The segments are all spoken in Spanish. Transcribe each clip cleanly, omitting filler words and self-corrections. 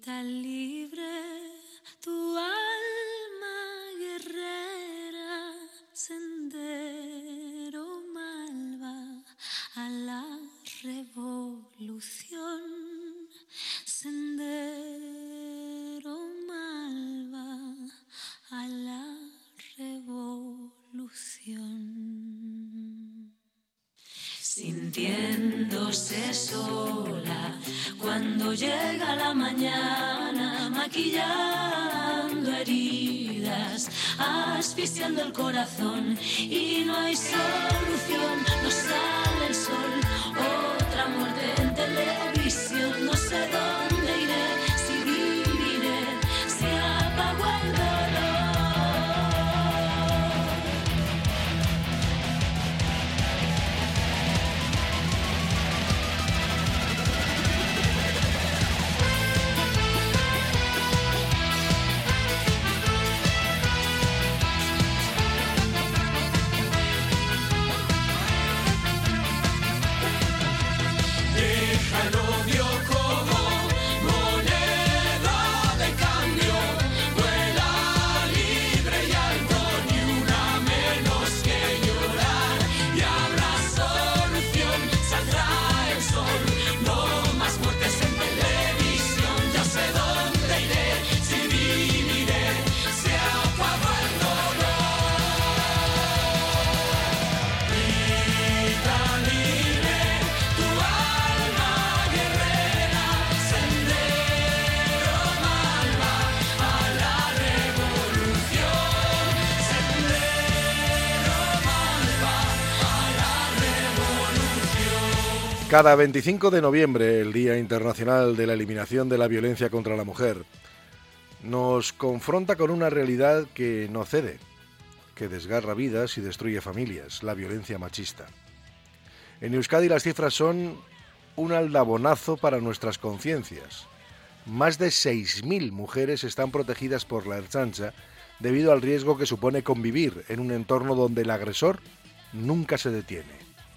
Tan libre tu alma guerrera, sendero malva a la revolución, sendero malva a la revolución. Sintiéndose sola cuando llega la mañana, maquillando heridas, asfixiando el corazón, y no hay solución, no sale el sol, otra muerte en televisión, no sé dónde iré, si viviré, se apagó el dolor. Cada 25 de noviembre, el Día Internacional de la Eliminación de la Violencia contra la Mujer, nos confronta con una realidad que no cede, que desgarra vidas y destruye familias, la violencia machista. En Euskadi las cifras son un aldabonazo para nuestras conciencias. Más de 6.000 mujeres están protegidas por la Ertzaintza debido al riesgo que supone convivir en un entorno donde el agresor nunca se detiene.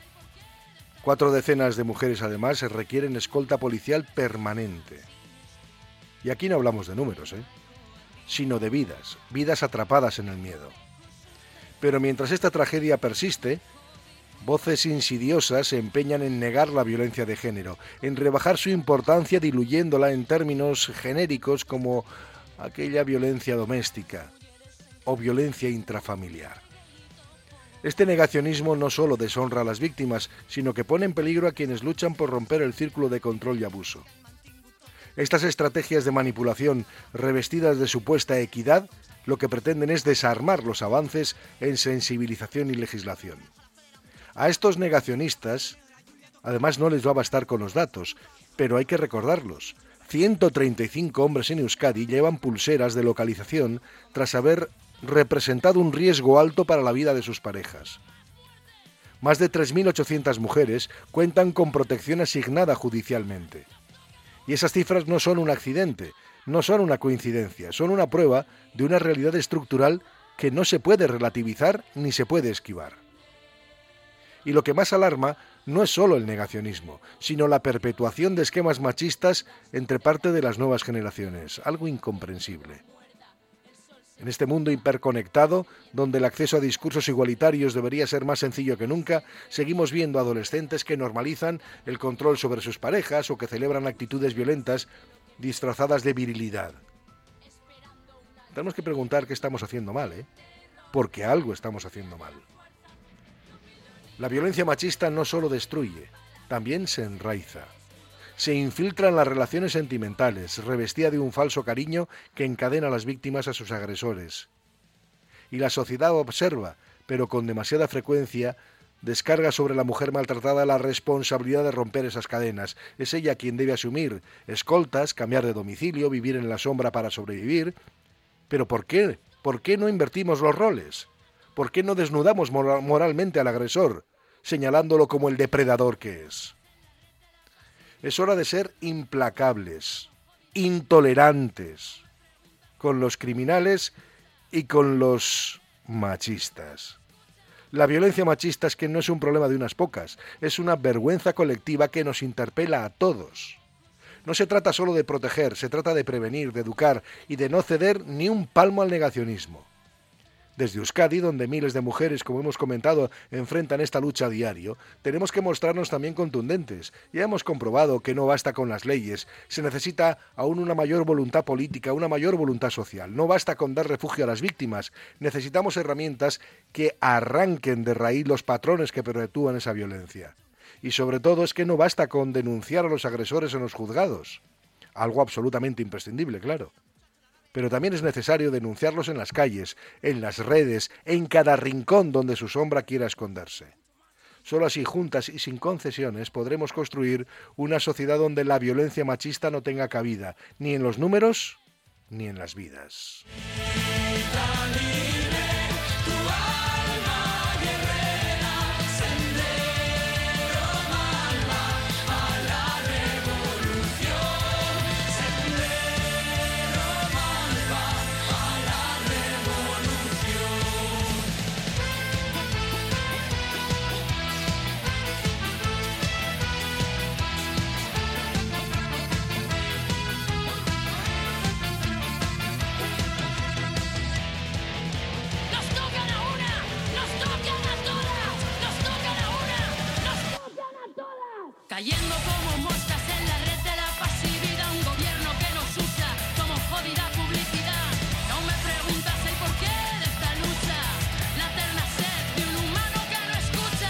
4 decenas de mujeres, además, requieren escolta policial permanente. Y aquí no hablamos de números, sino de vidas atrapadas en el miedo. Pero mientras esta tragedia persiste, voces insidiosas se empeñan en negar la violencia de género, en rebajar su importancia diluyéndola en términos genéricos como aquella violencia doméstica o violencia intrafamiliar. Este negacionismo no solo deshonra a las víctimas, sino que pone en peligro a quienes luchan por romper el círculo de control y abuso. Estas estrategias de manipulación, revestidas de supuesta equidad, lo que pretenden es desarmar los avances en sensibilización y legislación. A estos negacionistas, además, no les va a bastar con los datos, pero hay que recordarlos. 135 hombres en Euskadi llevan pulseras de localización tras haber representado un riesgo alto para la vida de sus parejas. Más de 3.800 mujeres cuentan con protección asignada judicialmente. Y esas cifras no son un accidente, no son una coincidencia, son una prueba de una realidad estructural que no se puede relativizar ni se puede esquivar. Y lo que más alarma no es solo el negacionismo, sino la perpetuación de esquemas machistas entre parte de las nuevas generaciones, algo incomprensible. En este mundo hiperconectado, donde el acceso a discursos igualitarios debería ser más sencillo que nunca, seguimos viendo adolescentes que normalizan el control sobre sus parejas o que celebran actitudes violentas disfrazadas de virilidad. Tenemos que preguntar qué estamos haciendo mal, porque algo estamos haciendo mal. La violencia machista no solo destruye, también se enraiza. Se infiltra en las relaciones sentimentales, revestida de un falso cariño que encadena a las víctimas a sus agresores. Y la sociedad observa, pero con demasiada frecuencia, descarga sobre la mujer maltratada la responsabilidad de romper esas cadenas. Es ella quien debe asumir escoltas, cambiar de domicilio, vivir en la sombra para sobrevivir. ¿Pero por qué? ¿Por qué no invertimos los roles? ¿Por qué no desnudamos moralmente al agresor, señalándolo como el depredador que es? Es hora de ser implacables, intolerantes, con los criminales y con los machistas. La violencia machista es que no es un problema de unas pocas, es una vergüenza colectiva que nos interpela a todos. No se trata solo de proteger, se trata de prevenir, de educar y de no ceder ni un palmo al negacionismo. Desde Euskadi, donde miles de mujeres, como hemos comentado, enfrentan esta lucha a diario, tenemos que mostrarnos también contundentes. Ya hemos comprobado que no basta con las leyes, se necesita aún una mayor voluntad política, una mayor voluntad social. No basta con dar refugio a las víctimas, necesitamos herramientas que arranquen de raíz los patrones que perpetúan esa violencia. Y sobre todo es que no basta con denunciar a los agresores en los juzgados, algo absolutamente imprescindible, claro. Pero también es necesario denunciarlos en las calles, en las redes, en cada rincón donde su sombra quiera esconderse. Solo así, juntas y sin concesiones, podremos construir una sociedad donde la violencia machista no tenga cabida, ni en los números, ni en las vidas. Cayendo como moscas en la red de la pasividad, un gobierno que nos usa como jodida publicidad. No me preguntas el porqué de esta lucha, la eterna sed de un humano que no escucha.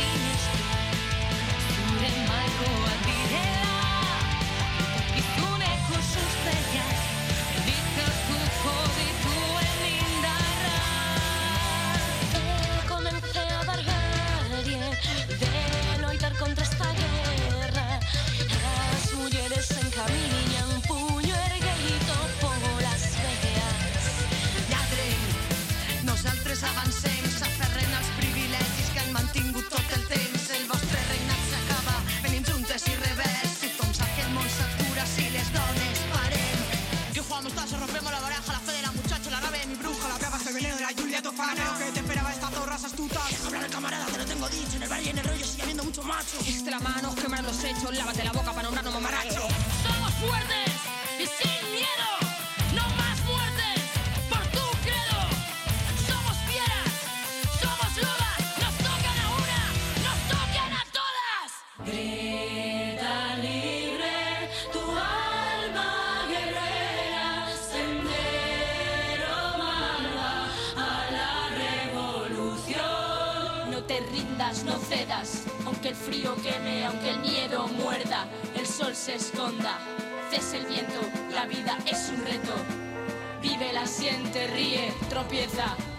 Comencé a dar guerra de loitar contra esta guerra. As mulleres encamiñan puño ergueito polas veas. Lladren, nosaltres avancem, s'aferren als privilegis que han mantingut tot el temps. El vostre regnat s'acaba, venim juntes i revés. Tothom sap que el món s'atura si les dones parem. Que jugamos todas, rompemos la baraja, la fe de la muchacha, la nave de mi bruja, la brava el veneno de la Julia Tofano. Que te esperaba estas zorras astutas. Habla de camarada, te lo tengo dicho, en el barrio y en el rollo sigue habiendo mucho macho. Existe la mano, quemar los hechos, lávate la boca para nombrarnos mamaracho. Somos fuertes y sin miedo, no más muertes por tu credo. Somos fieras, somos lobas, nos tocan a una, nos tocan a todas. Grita libre, tu alma guerrera, sendero manda a la revolución. No te rindas, no cedas, aunque el frío queme, aunque el miedo muerda, el sol se esconda, cese el viento, la vida es un reto. Vive, la siente, ríe, tropieza,